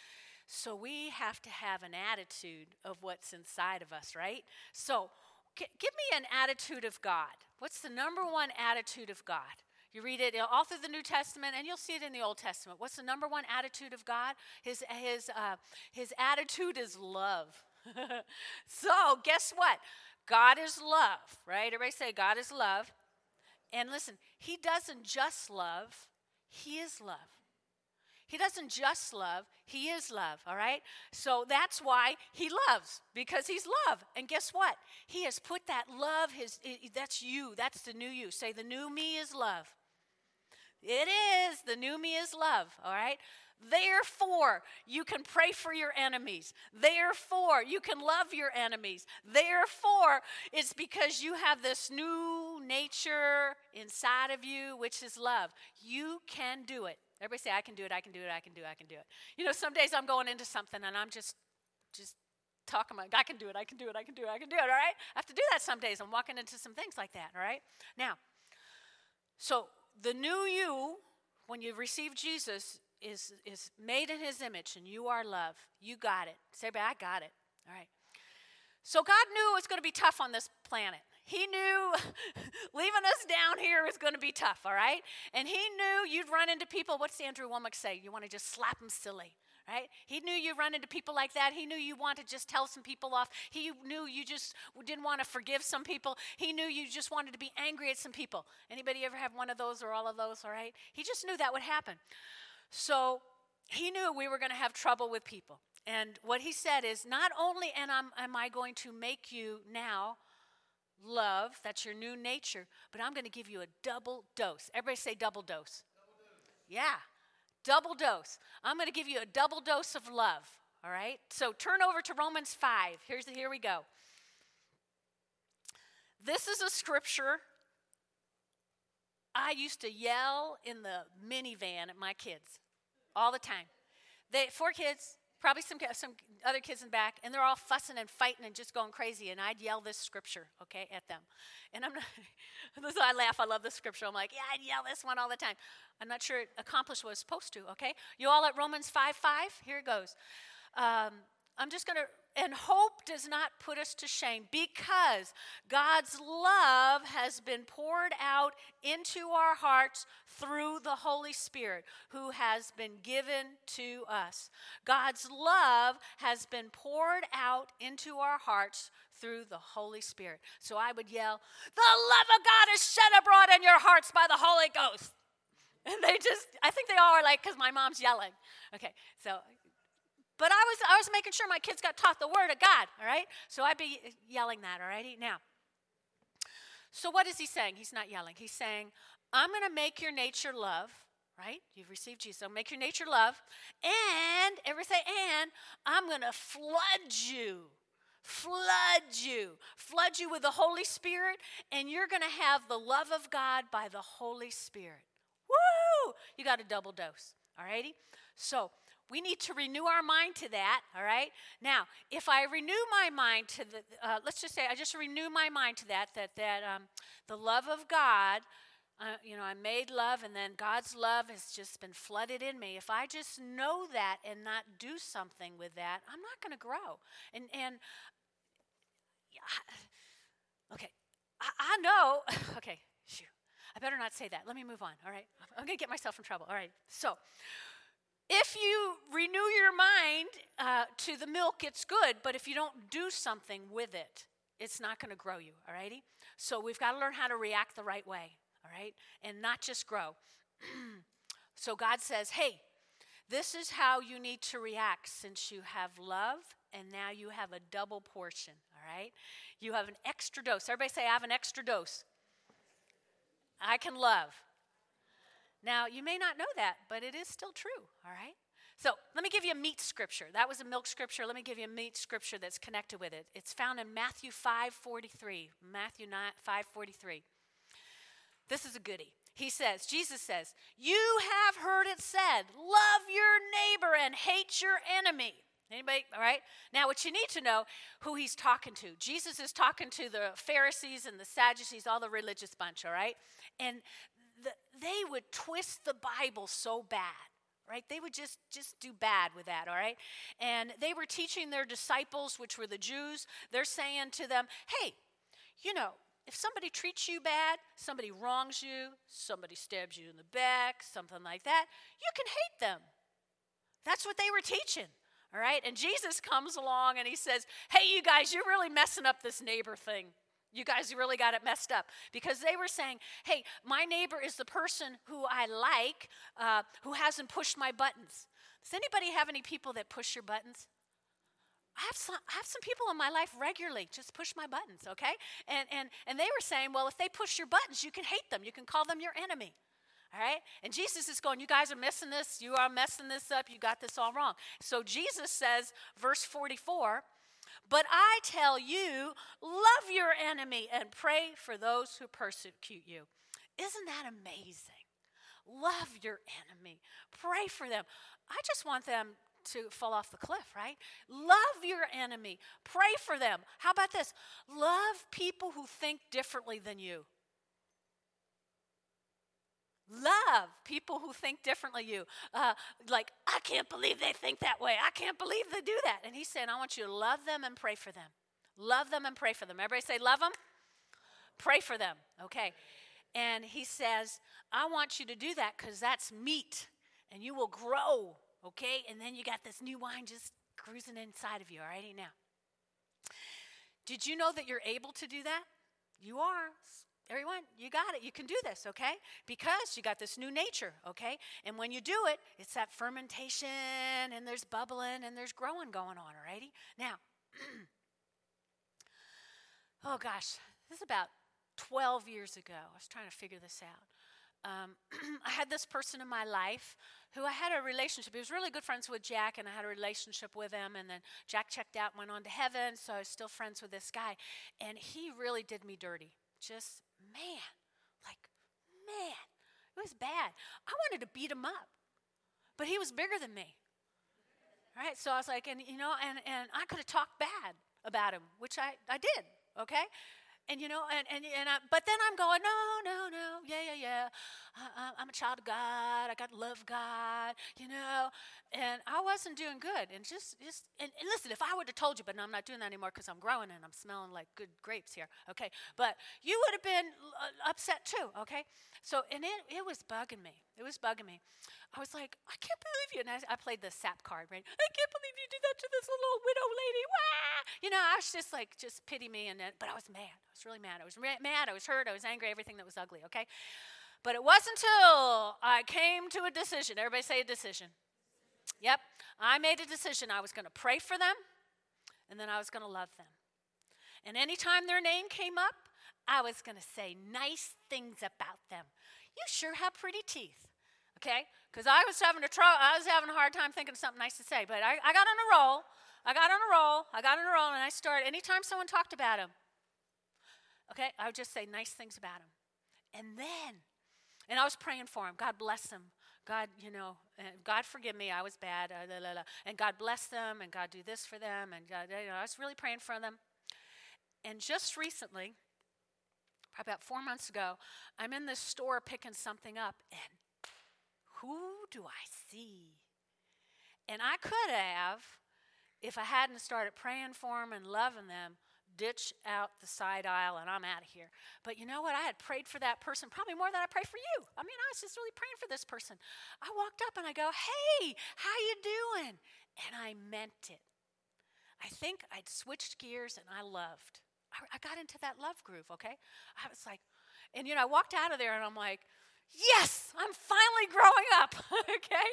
So we have to have an attitude of what's inside of us, right? So give me an attitude of God. What's the number one attitude of God? You read it all through the New Testament, and you'll see it in the Old Testament. What's the number one attitude of God? His, his, uh, his attitude is love. So guess what? God is love, right? Everybody say God is love. And listen, he doesn't just love, he is love. He doesn't just love, he is love, all right? So that's why he loves, because he's love. And guess what? He has put that love, his that's you, that's the new you. Say, the new me is love. It is, the new me is love, all right? Therefore, you can pray for your enemies. Therefore, you can love your enemies. Therefore, it's because you have this new nature inside of you, which is love. You can do it. Everybody say, I can do it, I can do it, I can do it, I can do it. You know, some days I'm going into something and I'm just, just talking about, I can do it, I can do it, I can do it, I can do it, all right? I have to do that some days. I'm walking into some things like that, all right? Now, so the new you, when you receive Jesus, is, is made in his image, and you are love. You got it. Say, I got it, all right? So God knew it was going to be tough on this planet. He knew leaving us down here is going to be tough, all right? And he knew you'd run into people. What's Andrew Womack say? You want to just slap them silly, right? He knew you'd run into people like that. He knew you want to just tell some people off. He knew you just didn't want to forgive some people. He knew you just wanted to be angry at some people. Anybody ever have one of those or all of those, all right? He just knew that would happen. So he knew we were going to have trouble with people. And what he said is, not only am, am I going to make you now love, that's your new nature, but I'm going to give you a double dose. Everybody say double dose. Double dose. Yeah, double dose. I'm going to give you a double dose of love, all right? So turn over to Romans five. Here's the, here we go. This is a scripture I used to yell in the minivan at my kids all the time. They, four kids, probably some some other kids in the back, and they're all fussing and fighting and just going crazy, and I'd yell this scripture, okay, at them. And I'm not, so I laugh, I love this scripture. I'm like, yeah, I'd yell this one all the time. I'm not sure it accomplished what it's supposed to, okay? You all at Romans five five? Here it goes. Um, I'm just going to, and hope does not put us to shame because God's love has been poured out into our hearts through the Holy Spirit who has been given to us. God's love has been poured out into our hearts through the Holy Spirit. So I would yell, the love of God is shed abroad in your hearts by the Holy Ghost. And they just, I think they all are like, because my mom's yelling. Okay, so... But I was I was making sure my kids got taught the word of God, all right? So I'd be yelling that, all righty? Now, so what is he saying? He's not yelling. He's saying, I'm going to make your nature love, right? You've received Jesus. So make your nature love. And, everybody say, and I'm going to flood you. Flood you. Flood you with the Holy Spirit. And you're going to have the love of God by the Holy Spirit. Woo! You got a double dose, all righty? So, we need to renew our mind to that, all right? Now, if I renew my mind to the, uh, let's just say I just renew my mind to that, that, that um, the love of God, uh, you know, I made love and then God's love has just been flooded in me. If I just know that and not do something with that, I'm not going to grow. And, and okay, I, I know, okay, shoot, I better not say that. Let me move on, all right? I'm going to get myself in trouble, all right? So, if you renew your mind uh, to the milk, it's good. But if you don't do something with it, it's not going to grow you, all righty? So we've got to learn how to react the right way, all right? And not just grow. So God says, hey, this is how you need to react since you have love, and now you have a double portion, all right? You have an extra dose. Everybody say, I have an extra dose. I can love. Now, you may not know that, but it is still true, all right? So let me give you a meat scripture. That was a milk scripture. Let me give you a meat scripture that's connected with it. It's found in Matthew five forty-three. Matthew five forty-three. This is a goodie. He says, Jesus says, you have heard it said, love your neighbor and hate your enemy. Anybody? All right? Now, what you need to know, who he's talking to. Jesus is talking to the Pharisees and the Sadducees, all the religious bunch, all right? And The, they would twist the Bible so bad, right? They would just, just do bad with that, all right? And they were teaching their disciples, which were the Jews, they're saying to them, hey, you know, if somebody treats you bad, somebody wrongs you, somebody stabs you in the back, something like that, you can hate them. That's what they were teaching, all right? And Jesus comes along and he says, hey, you guys, you're really messing up this neighbor thing. You guys really got it messed up because they were saying, hey, my neighbor is the person who I like, uh, who hasn't pushed my buttons. Does anybody have any people that push your buttons? I have some, I have some people in my life regularly just push my buttons, okay? And, and, and they were saying, well, if they push your buttons, you can hate them. You can call them your enemy, all right? And Jesus is going, you guys are messing this. You are messing this up. You got this all wrong. So Jesus says, verse forty-four, but I tell you, love your enemy and pray for those who persecute you. Isn't that amazing? Love your enemy. Pray for them. I just want them to fall off the cliff, right? Love your enemy. Pray for them. How about this? Love people who think differently than you. Love people who think differently you. Uh, like, I can't believe they think that way. I can't believe they do that. And he's saying, I want you to love them and pray for them. Love them and pray for them. Everybody say, love them, pray for them. Okay. And he says, I want you to do that because that's meat and you will grow. Okay. And then you got this new wine just cruising inside of you. All righty now. Did you know that you're able to do that? You are. Everyone, you got it. You can do this, okay? Because you got this new nature, okay? And when you do it, it's that fermentation, and there's bubbling, and there's growing going on, all righty? Now, oh gosh, this is about twelve years ago. I was trying to figure this out. Um, I had this person in my life who I had a relationship. He was really good friends with Jack, and I had a relationship with him, and then Jack checked out and went on to heaven, so I was still friends with this guy. And he really did me dirty. Just, man, like, man, it was bad. I wanted to beat him up, but he was bigger than me. All right, so I was like, and you know, and, and I could have talked bad about him, which I, I did, okay? And, you know, and, and, and I, but then I'm going, no, no, no, yeah, yeah, yeah. I, I'm a child of God. I got to love God, you know. And I wasn't doing good. And just, just and, and listen, if I would have told you, but no, I'm not doing that anymore because I'm growing and I'm smelling like good grapes here, okay? But you would have been uh, upset too, okay? So, and it, it was bugging me. It was bugging me. I was like, I can't believe you. And I, I played the sap card, right? I can't believe you did that to this little widow lady. Wah! You know, I was just like, just pity me. And then, but I was mad. I was really mad. I was re- mad. I was hurt. I was angry. Everything that was ugly, okay? But it wasn't until I came to a decision. Everybody say a decision. Yep. I made a decision. I was going to pray for them, and then I was going to love them. And anytime their name came up, I was going to say nice things about them. You sure have pretty teeth. Okay, because I was having a tro- I was having a hard time thinking of something nice to say, but I, I got on a roll. I got on a roll. I got on a roll, and I started. Anytime someone talked about him, okay, I would just say nice things about him, and then, and I was praying for him. God bless him. God, you know, God forgive me. I was bad. Uh, la, la, la. And God bless them, and God do this for them, and God, you know, I was really praying for them. And just recently, about four months ago, I'm in this store picking something up, and who do I see? And I could have, if I hadn't started praying for them and loving them, ditch out the side aisle and I'm out of here. But you know what? I had prayed for that person probably more than I prayed for you. I mean, I was just really praying for this person. I walked up and I go, hey, how you doing? And I meant it. I think I'd switched gears and I loved. I, I got into that love groove, okay? I was like, and you know, I walked out of there and I'm like, yes, I'm finally growing up, okay?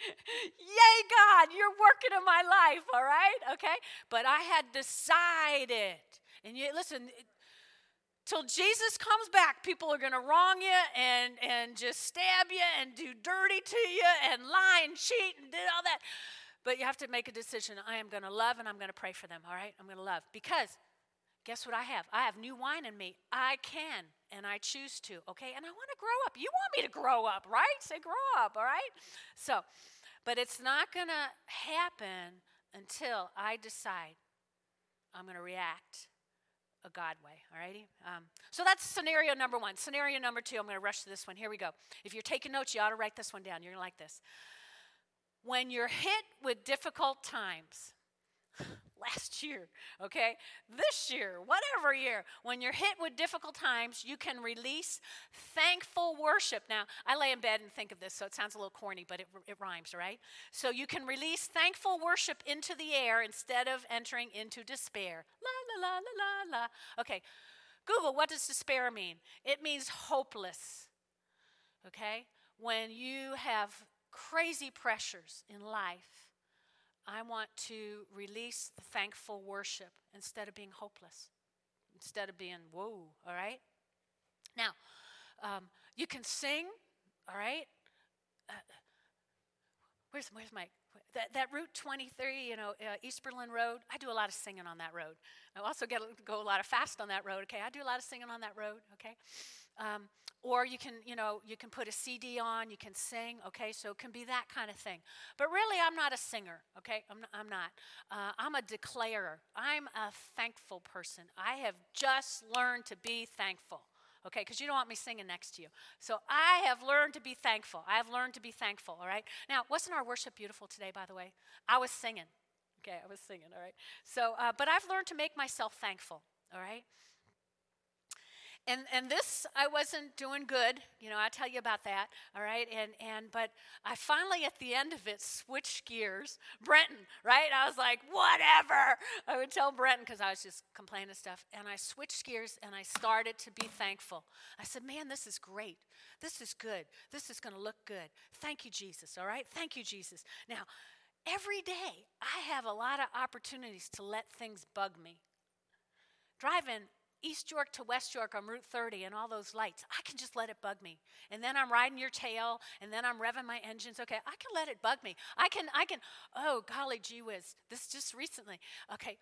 Yay, God, you're working in my life, all right? Okay? But I had decided, and you listen, till Jesus comes back, people are going to wrong you and, and just stab you and do dirty to you and lie and cheat and do all that. But you have to make a decision. I am going to love and I'm going to pray for them, all right? I'm going to love. Because guess what I have? I have new wine in me. I can, and I choose to, okay? And I want to grow up. You want me to grow up, right? Say grow up, all right? So, but it's not going to happen until I decide I'm going to react a God way, all righty? Um, so that's scenario number one. Scenario number two, I'm going to rush to this one. Here we go. If you're taking notes, you ought to write this one down. You're going to like this. When you're hit with difficult times, last year, okay, this year, whatever year, when you're hit with difficult times, you can release thankful worship. Now, I lay in bed and think of this, so it sounds a little corny, but it, it rhymes, right? So you can release thankful worship into the air instead of entering into despair. La, la, la, la, la, la. Okay, Google, what does despair mean? It means hopeless, okay? When you have crazy pressures in life, I want to release the thankful worship instead of being hopeless, instead of being whoa, all right? Now, um, you can sing, all right? Uh, where's, where's my, that, that Route twenty-three, you know, uh, East Berlin Road, I do a lot of singing on that road. I also get go a lot of fast on that road, okay? I do a lot of singing on that road, okay? Um, or you can, you know, you can put a C D on, you can sing, okay? So it can be that kind of thing. But really, I'm not a singer, okay? I'm not. I'm, not. Uh, I'm a declarer. I'm a thankful person. I have just learned to be thankful, okay? Because you don't want me singing next to you. So I have learned to be thankful. I have learned to be thankful, all right? Now, wasn't our worship beautiful today, by the way? I was singing, okay? I was singing, all right? So, uh, but I've learned to make myself thankful, all right? And and this, I wasn't doing good, you know, I'll tell you about that, all right? And, and but I finally, at the end of it, switched gears. Brenton, right? I was like, whatever. I would tell Brenton, because I was just complaining and stuff, and I switched gears, and I started to be thankful. I said, man, this is great. This is good. This is going to look good. Thank you, Jesus, all right? Thank you, Jesus. Now, every day, I have a lot of opportunities to let things bug me. Driving East York to West York on Route thirty and all those lights, I can just let it bug me. And then I'm riding your tail, and then I'm revving my engines. Okay, I can let it bug me. I can, I can, oh, golly gee whiz, this just recently. Okay,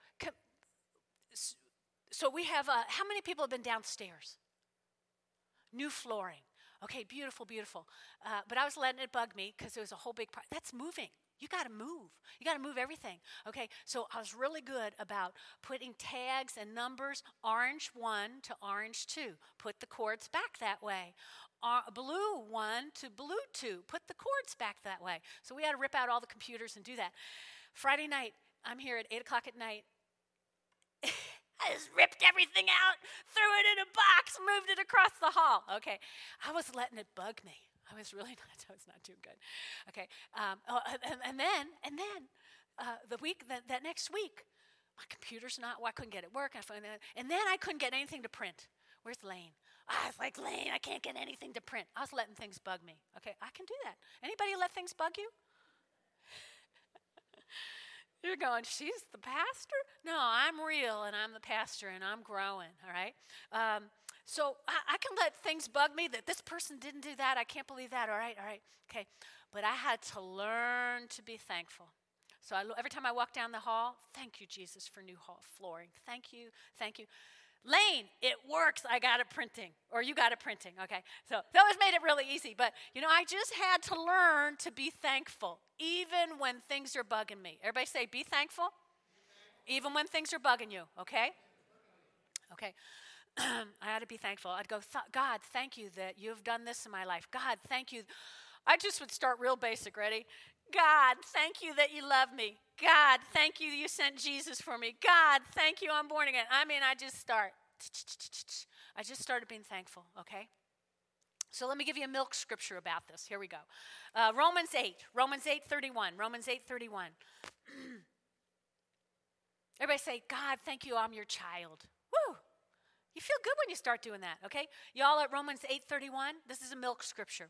so we have, uh, how many people have been downstairs? New flooring. Okay, beautiful, beautiful. Uh, but I was letting it bug me because there was a whole big part. That's moving. You got to move. You got to move everything. Okay, so I was really good about putting tags and numbers, orange one to orange two. Put the cords back that way. Uh, blue one to blue two. Put the cords back that way. So we had to rip out all the computers and do that. Friday night, I'm here at eight o'clock at night. I just ripped everything out, threw it in a box, moved it across the hall. Okay, I was letting it bug me. I was really not, I was not doing good. Okay, um, oh, and, and then, and then, uh, the week, that, that next week, my computer's not, well, I couldn't get it working. And then I couldn't get anything to print. Where's Lane? I was like, Lane, I can't get anything to print. I was letting things bug me. Okay, I can do that. Anybody let things bug you? You're going, she's the pastor? No, I'm real, and I'm the pastor, and I'm growing, all right? Um, so I, I can let things bug me that this person didn't do that. I can't believe that, all right, all right, okay. But I had to learn to be thankful. So I, every time I walk down the hall, thank you, Jesus, for new hall flooring. Thank you, thank you. Lane, it works. I got it printing, or you got it printing, okay? So that was made it really easy. But, you know, I just had to learn to be thankful, even when things are bugging me. Everybody say, be thankful, even when things are bugging you, okay? Okay. I had to be thankful. I'd go, God, thank you that you've done this in my life. God, thank you. I just would start real basic. Ready? God, thank you that you love me. God, thank you you sent Jesus for me. God, thank you I'm born again. I mean, I just start. I just started being thankful, okay? So let me give you a milk scripture about this. Here we go. Uh, Romans eight. Romans eight thirty-one. Romans eight thirty-one. Everybody say, God, thank you I'm your child. Woo! You feel good when you start doing that, okay? Y'all at Romans eight thirty-one? This is a milk scripture.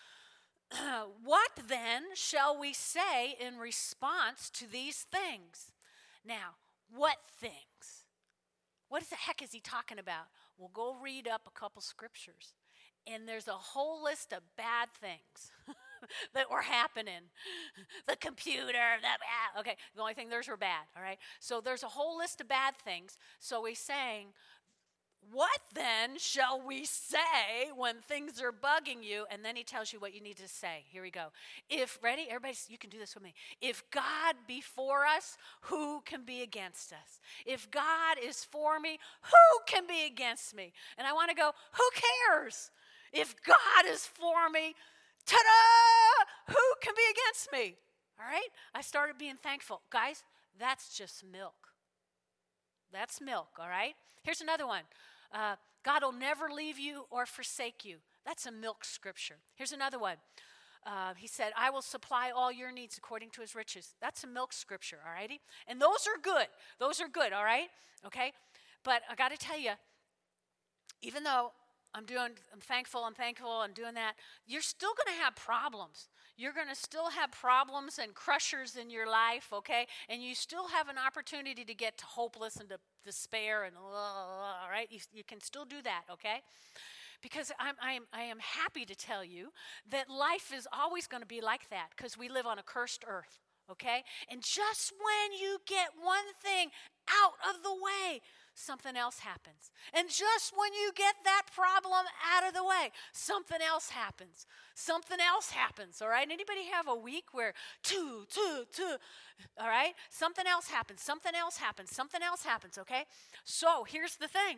What then shall we say in response to these things? Now, what things? What the heck is he talking about? Well, go read up a couple scriptures. And there's a whole list of bad things that were happening. The computer, that, okay, the only thing theirs were bad, all right? So there's a whole list of bad things. So he's saying, what then shall we say when things are bugging you? And then he tells you what you need to say. Here we go. If, ready? Everybody, you can do this with me. If God be for us, who can be against us? If God is for me, who can be against me? And I want to go, who cares? If God is for me, ta-da! Who can be against me? All right? I started being thankful. Guys, that's just milk. That's milk, all right? Here's another one. Uh, God will never leave you or forsake you. That's a milk scripture. Here's another one. Uh, he said, I will supply all your needs according to his riches. That's a milk scripture, all righty? And those are good. Those are good, all right? Okay? But I got to tell you, even though I'm doing, I'm thankful, I'm thankful, I'm doing that, you're still going to have problems. You're going to still have problems and crushers in your life, okay? And you still have an opportunity to get to hopeless and to despair and, all right? You, you can still do that, okay? Because I'm, I'm, I am happy to tell you that life is always going to be like that because we live on a cursed earth, okay? And just when you get one thing out of the way, something else happens. And just when you get that problem out of the way, something else happens. Something else happens, all right? Anybody have a week where two, two, two, all right? Something else happens, something else happens, something else happens, okay? So here's the thing.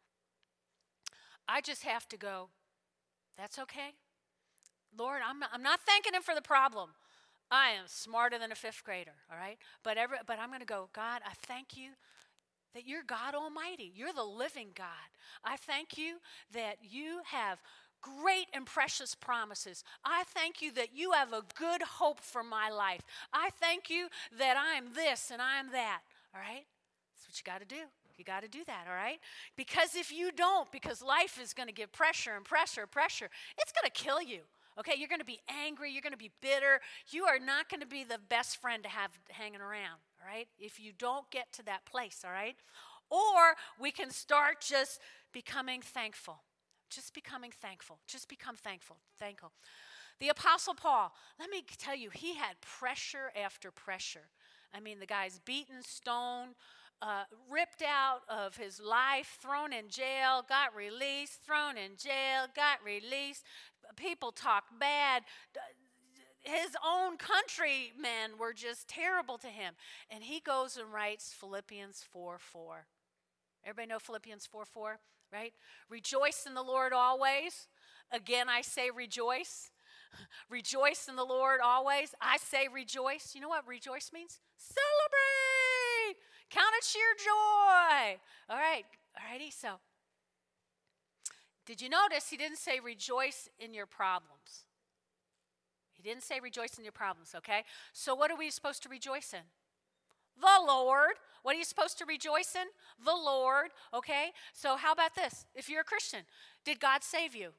I just have to go, that's okay. Lord, I'm not, I'm not thanking him for the problem. I am smarter than a fifth grader, all right? But, every, but I'm going to go, God, I thank you that you're God Almighty. You're the living God. I thank you that you have great and precious promises. I thank you that you have a good hope for my life. I thank you that I'm this and I'm that, all right? That's what you got to do. You got to do that, all right? Because if you don't, because life is going to give pressure and pressure, pressure, it's going to kill you. Okay, you're going to be angry, you're going to be bitter. You are not going to be the best friend to have hanging around, all right? If you don't get to that place, all right? Or we can start just becoming thankful. Just becoming thankful. Just become thankful. Thankful. The Apostle Paul, let me tell you, he had pressure after pressure. I mean, the guy's beaten, stoned, Uh, ripped out of his life, thrown in jail, got released, thrown in jail, got released. People talk bad. his own countrymen were just terrible to him. And he goes and writes Philippians four four. Everybody know Philippians four four, right? Rejoice in the Lord always. Again, I say rejoice. Rejoice in the Lord always. I say rejoice. You know what rejoice means? Celebrate. Count it sheer joy. All right. All righty. So, did you notice he didn't say rejoice in your problems? He didn't say rejoice in your problems, okay? So what are we supposed to rejoice in? The Lord. What are you supposed to rejoice in? The Lord, okay? So how about this? If you're a Christian, did God save you?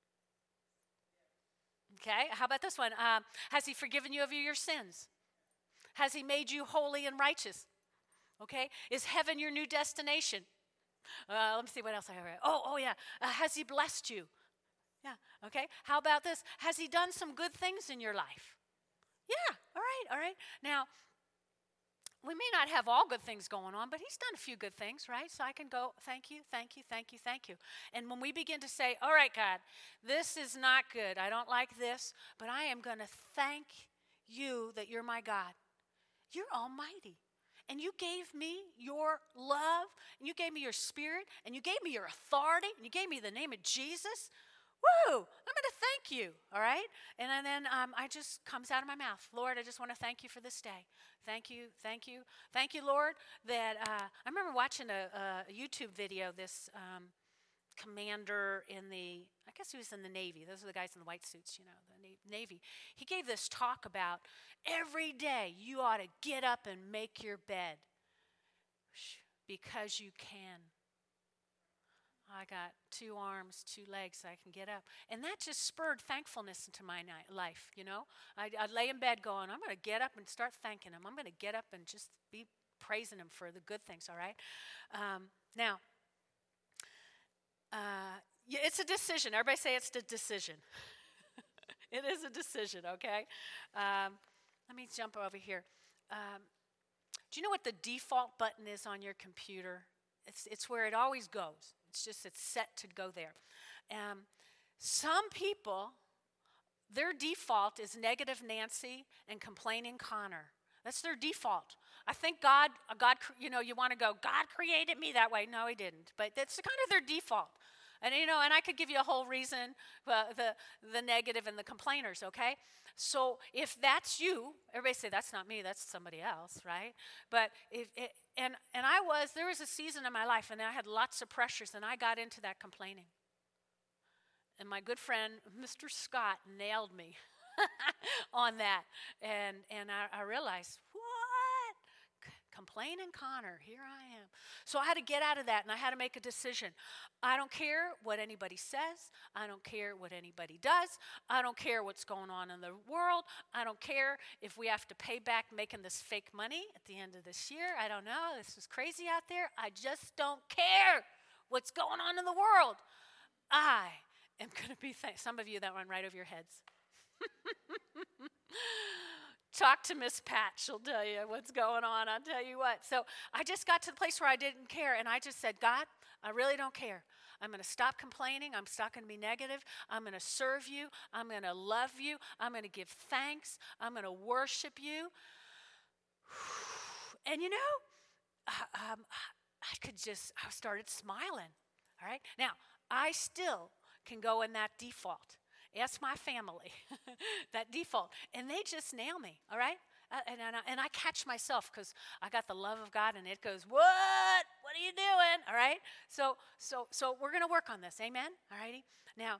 Okay, how about this one? Um, has he forgiven you of your sins? Has he made you holy and righteous? Okay, is heaven your new destination? Uh, let me see what else I have. Oh, oh yeah. Uh, has he blessed you? Yeah, okay. How about this? Has he done some good things in your life? Yeah, all right, all right. Now, we may not have all good things going on, but he's done a few good things, right? So I can go, thank you, thank you, thank you, thank you. And when we begin to say, all right, God, this is not good. I don't like this, but I am going to thank you that you're my God. You're almighty. And you gave me your love, and you gave me your spirit, and you gave me your authority, and you gave me the name of Jesus. Woo! I'm going to thank you, all right? And then um, I just comes out of my mouth. Lord, I just want to thank you for this day. Thank you, thank you. Thank you, Lord, that uh, I remember watching a, a YouTube video, this um, commander in the, I guess he was in the Navy. Those are the guys in the white suits, you know, the Navy. He gave this talk about every day you ought to get up and make your bed because you can. I got two arms, two legs, so I can get up. And that just spurred thankfulness into my life, you know. I'd, I'd lay in bed going, I'm going to get up and start thanking him. I'm going to get up and just be praising him for the good things, all right? Um, now, uh, yeah, it's a decision. Everybody say it's a decision. It is a decision, okay? Um, let me jump over here. Um, do you know what the default button is on your computer? It's, it's where it always goes. It's just, it's set to go there. Um, some people, their default is negative Nancy and complaining Connor. That's their default. I think God, God, you know, you want to go, God created me that way. No, he didn't. But that's kind of their default. And, you know, and I could give you a whole reason, uh, the, the negative and the complainers, okay? So if that's you, everybody say, that's not me, that's somebody else, right? But if it, and and I was, there was a season in my life, and I had lots of pressures, and I got into that complaining. And my good friend, Mister Scott, nailed me on that. And and I, I realized, what? Complaining Connor, here I am. So I had to get out of that, and I had to make a decision. I don't care what anybody says. I don't care what anybody does. I don't care what's going on in the world. I don't care if we have to pay back making this fake money at the end of this year. I don't know. This is crazy out there. I just don't care what's going on in the world. I am going to be thankful. Some of you, that went right over your heads. Talk to Miss Pat. She'll tell you what's going on. I'll tell you what. So I just got to the place where I didn't care, and I just said, God, I really don't care. I'm going to stop complaining. I'm not going to be negative. I'm going to serve you. I'm going to love you. I'm going to give thanks. I'm going to worship you. And you know, um, I could just, I started smiling. All right. Now, I still can go in that default. Ask my family, that default. And they just nail me, all right? Uh, and, and, I, and I catch myself because I got the love of God, and it goes, what? What are you doing? All right? So so, so we're going to work on this, amen? All righty? Now,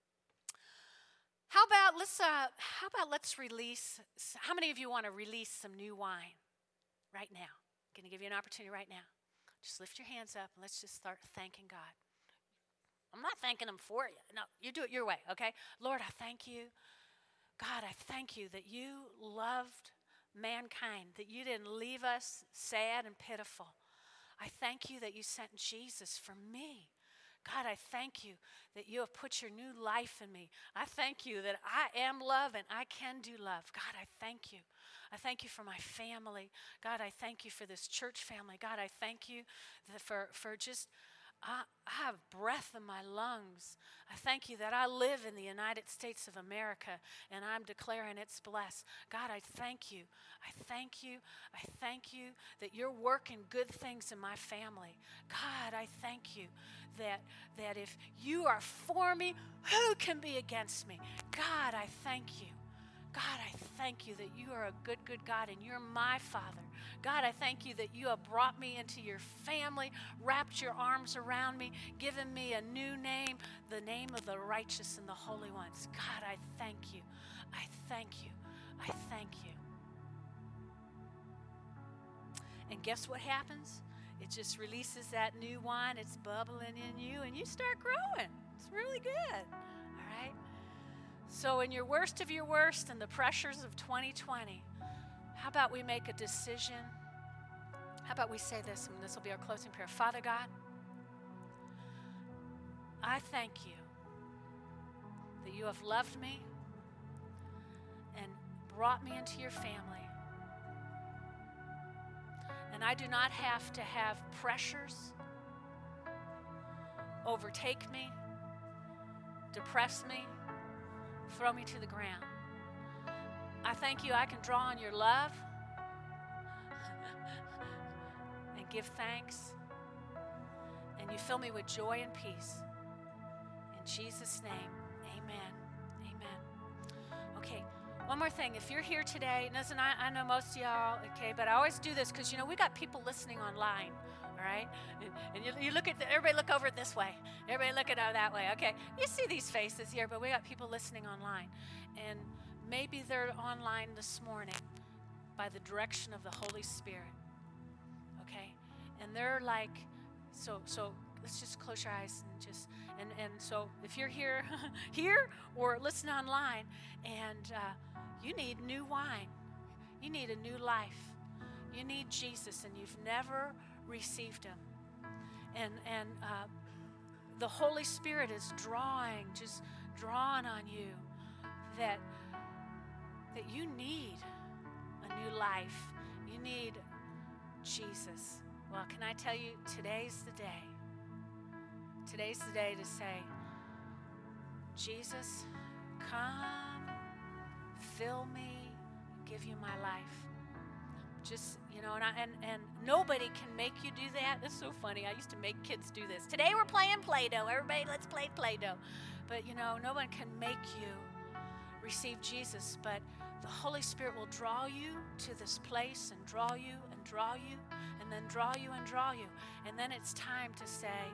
how about let's, uh, how about let's release, how many of you want to release some new wine right now? I'm going to give you an opportunity right now. Just lift your hands up, and let's just start thanking God. I'm not thanking him for you. No, you do it your way, okay? Lord, I thank you. God, I thank you that you loved mankind, that you didn't leave us sad and pitiful. I thank you that you sent Jesus for me. God, I thank you that you have put your new life in me. I thank you that I am love and I can do love. God, I thank you. I thank you for my family. God, I thank you for this church family. God, I thank you for, for just I, I have breath in my lungs. I thank you that I live in the United States of America and I'm declaring it's blessed. God, I thank you. I thank you. I thank you that you're working good things in my family. God, I thank you that, that if you are for me, who can be against me? God, I thank you. God, I thank you that you are a good, good God and you're my Father. God, I thank you that you have brought me into your family, wrapped your arms around me, given me a new name, the name of the righteous and the holy ones. God, I thank you. I thank you. I thank you. And guess what happens? It just releases that new wine. It's bubbling in you and you start growing. It's really good. All right? So in your worst of your worst and the pressures of twenty twenty, how about we make a decision? How about we say this, and this will be our closing prayer. Father God, I thank you that you have loved me and brought me into your family. And I do not have to have pressures overtake me, depress me, throw me to the ground. I thank you I can draw on your love and give thanks, and you fill me with joy and peace. In Jesus' name, amen. Amen. Okay, one more thing. If you're here today, and listen, I, I know most of y'all, okay, but I always do this because, you know, we got people listening online. All right? And you, you look at, the, everybody look over it this way. Everybody look at it that way. Okay, you see these faces here, but we got people listening online. And maybe they're online this morning by the direction of the Holy Spirit. Okay? And they're like, so, so let's just close your eyes and just, and, and so if you're here, here or listen online and uh, you need new wine, you need a new life, you need Jesus and you've never received him, and and uh, the Holy Spirit is drawing, just drawing on you that that you need a new life, you need Jesus. Well, can I tell you, today's the day. Today's the day to say, Jesus, come, fill me, give you my life. Just, you know, and, I, and and nobody can make you do that. That's so funny. I used to make kids do this. Today we're playing Play-Doh. Everybody, let's play Play-Doh. But, you know, no one can make you receive Jesus. But the Holy Spirit will draw you to this place and draw you and draw you and then draw you and draw you. And then it's time to say,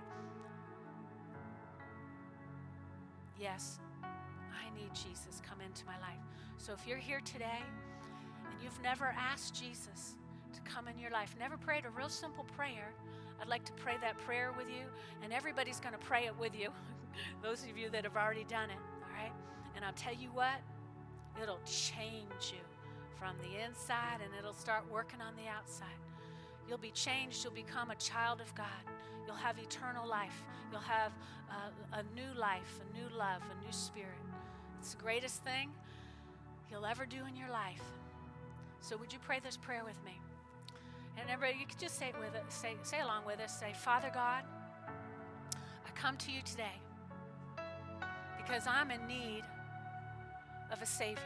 yes, I need Jesus. Come into my life. So if you're here today, and you've never asked Jesus to come in your life, never prayed a real simple prayer, I'd like to pray that prayer with you, and everybody's going to pray it with you, those of you that have already done it, all right? And I'll tell you what, it'll change you from the inside, and it'll start working on the outside. You'll be changed. You'll become a child of God. You'll have eternal life. You'll have uh, a new life, a new love, a new spirit. It's the greatest thing you'll ever do in your life. So would you pray this prayer with me? And everybody, you can just say it with us, say, say along with us. Say, Father God, I come to you today because I'm in need of a Savior.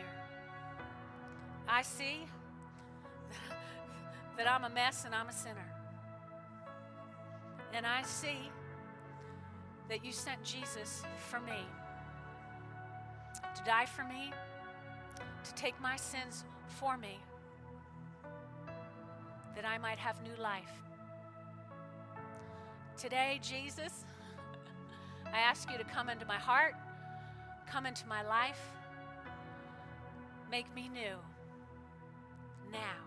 I see that I'm a mess and I'm a sinner. And I see that you sent Jesus for me, to die for me, to take my sins for me, that I might have new life. Today, Jesus, I ask you to come into my heart, come into my life, make me new, now.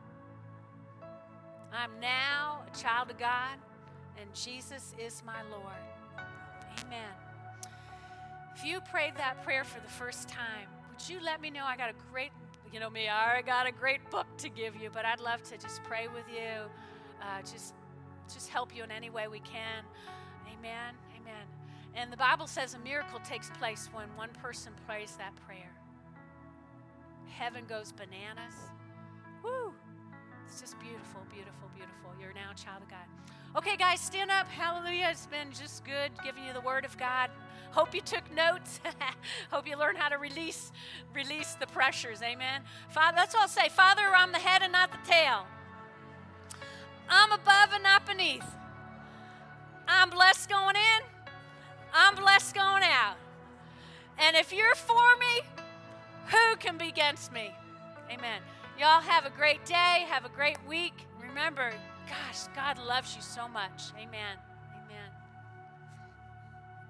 I'm now a child of God, and Jesus is my Lord. Amen. If you prayed that prayer for the first time, would you let me know? I got a great, you know me, I already got a great book to give you, but I'd love to just pray with you, uh, just, just help you in any way we can. Amen, amen. And the Bible says a miracle takes place when one person prays that prayer. Heaven goes bananas. Woo! It's just beautiful, beautiful, beautiful. You're now a child of God. Okay, guys, stand up. Hallelujah. It's been just good giving you the word of God. Hope you took notes. Hope you learned how to release, release the pressures. Amen. Father, that's all I'll say. Father, I'm the head and not the tail. I'm above and not beneath. I'm blessed going in. I'm blessed going out. And if you're for me, who can be against me? Amen. Y'all have a great day. Have a great week. Remember, gosh, God loves you so much. Amen.